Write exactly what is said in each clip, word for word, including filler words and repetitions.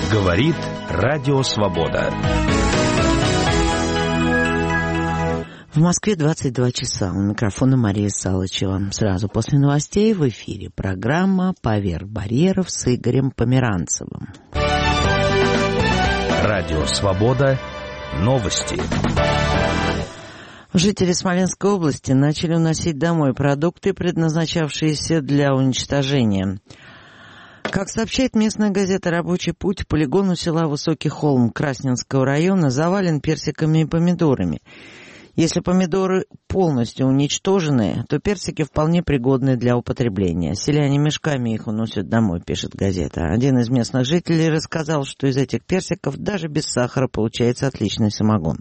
Говорит Радио Свобода. В Москве двадцать два часа. У микрофона Мария Салычева. Сразу после новостей в эфире программа «Поверх барьеров» с Игорем Померанцевым. Радио Свобода. Новости. Жители Смоленской области начали уносить домой продукты, предназначавшиеся для уничтожения. Как сообщает местная газета «Рабочий путь», полигон у села Высокий Холм Красненского района завален персиками и помидорами. Если помидоры полностью уничтожены, то персики вполне пригодны для употребления. Селяне мешками их уносят домой, пишет газета. Один из местных жителей рассказал, что из этих персиков даже без сахара получается отличный самогон.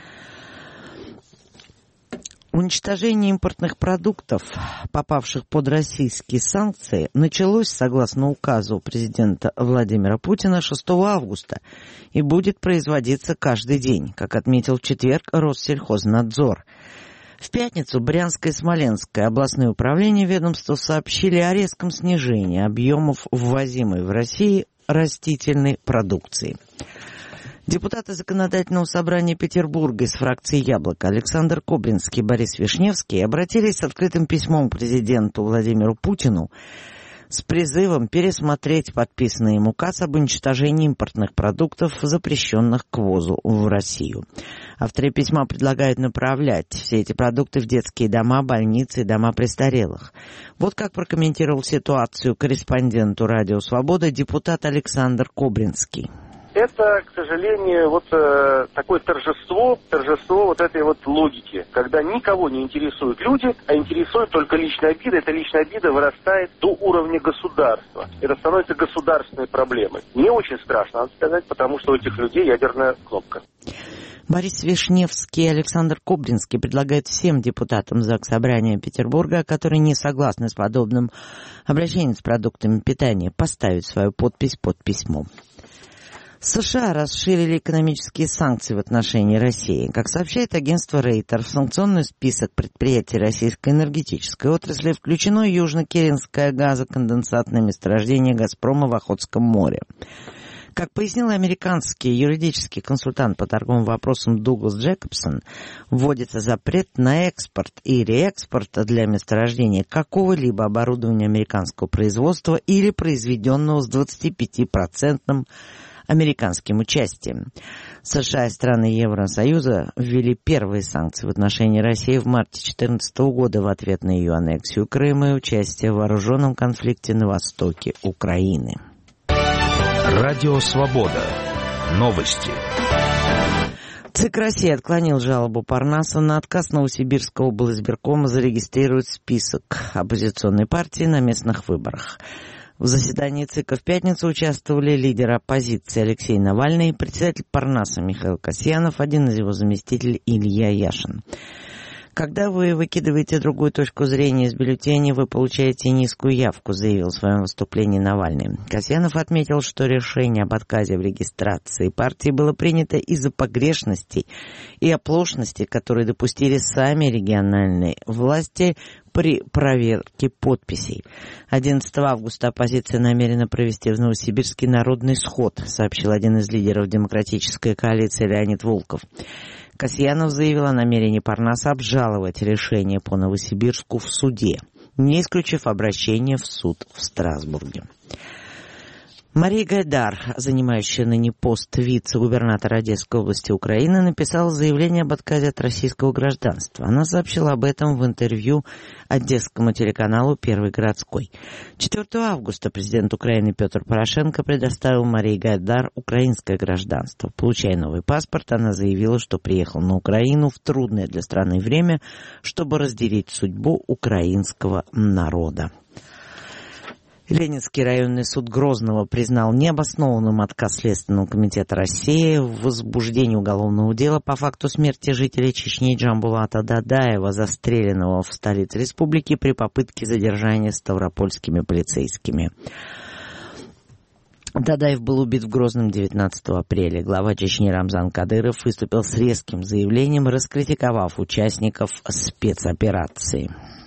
Уничтожение импортных продуктов, попавших под российские санкции, началось, согласно указу президента Владимира Путина, шестого августа и будет производиться каждый день, как отметил в четверг Россельхознадзор. В пятницу Брянское и Смоленское областные управления ведомства сообщили о резком снижении объемов ввозимой в Россию растительной продукции. Депутаты Законодательного собрания Петербурга из фракции «Яблоко» Александр Кобринский и Борис Вишневский обратились с открытым письмом к президенту Владимиру Путину с призывом пересмотреть подписанный им указ об уничтожении импортных продуктов, запрещенных к ввозу в Россию. Авторы письма предлагают направлять все эти продукты в детские дома, больницы и дома престарелых. Вот как прокомментировал ситуацию корреспонденту «Радио Свобода» депутат Александр Кобринский. Это, к сожалению, вот э, такое торжество, торжество вот этой вот логики, когда никого не интересуют люди, а интересует только личная обида. Эта личная обида вырастает до уровня государства. Это становится государственной проблемой. Мне очень страшно, надо сказать, потому что у этих людей ядерная кнопка. Борис Вишневский и Александр Кобринский предлагают всем депутатам Заксобрания Петербурга, которые не согласны с подобным обращением с продуктами питания, поставить свою подпись под письмом. США расширили экономические санкции в отношении России. Как сообщает агентство Рейтер, в санкционный список предприятий российской энергетической отрасли включено Южно-Киренское газоконденсатное месторождение «Газпрома» в Охотском море. Как пояснил американский юридический консультант по торговым вопросам Дуглас Джекобсон, вводится запрет на экспорт и реэкспорт для месторождения какого-либо оборудования американского производства или произведенного с двадцатипятипроцентным американским участием. США и страны Евросоюза ввели первые санкции в отношении России в марте две тысячи четырнадцатого года в ответ на ее аннексию Крыма и участие в вооруженном конфликте на востоке Украины. Радио Свобода. Новости. ЦИК России отклонил жалобу Парнаса на отказ Новосибирского облизбиркома зарегистрировать список оппозиционной партии на местных выборах. В заседании ЦИКа в пятницу участвовали лидер оппозиции Алексей Навальный, председатель Парнаса Михаил Касьянов, один из его заместителей Илья Яшин. Когда вы выкидываете другую точку зрения из бюллетеней, вы получаете низкую явку, заявил в своем выступлении Навальный. Касьянов отметил, что решение об отказе в регистрации партии было принято из-за погрешностей и оплошностей, которые допустили сами региональные власти при проверке подписей. одиннадцатого августа оппозиция намерена провести в Новосибирске народный сход, сообщил один из лидеров демократической коалиции Леонид Волков. Касьянов заявил о намерении Парнаса обжаловать решение по Новосибирску в суде, не исключив обращение в суд в Страсбурге. Мария Гайдар, занимающая ныне пост вице-губернатора Одесской области Украины, написала заявление об отказе от российского гражданства. Она сообщила об этом в интервью одесскому телеканалу «Первый городской». четвёртого августа президент Украины Петр Порошенко предоставил Марии Гайдар украинское гражданство. Получая новый паспорт, она заявила, что приехала на Украину в трудное для страны время, чтобы разделить судьбу украинского народа. Ленинский районный суд Грозного признал необоснованным отказ Следственного комитета России в возбуждении уголовного дела по факту смерти жителя Чечни Джамбулата Дадаева, застреленного в столице республики при попытке задержания ставропольскими полицейскими. Дадаев был убит в Грозном девятнадцатого апреля. Глава Чечни Рамзан Кадыров выступил с резким заявлением, раскритиковав участников спецоперации.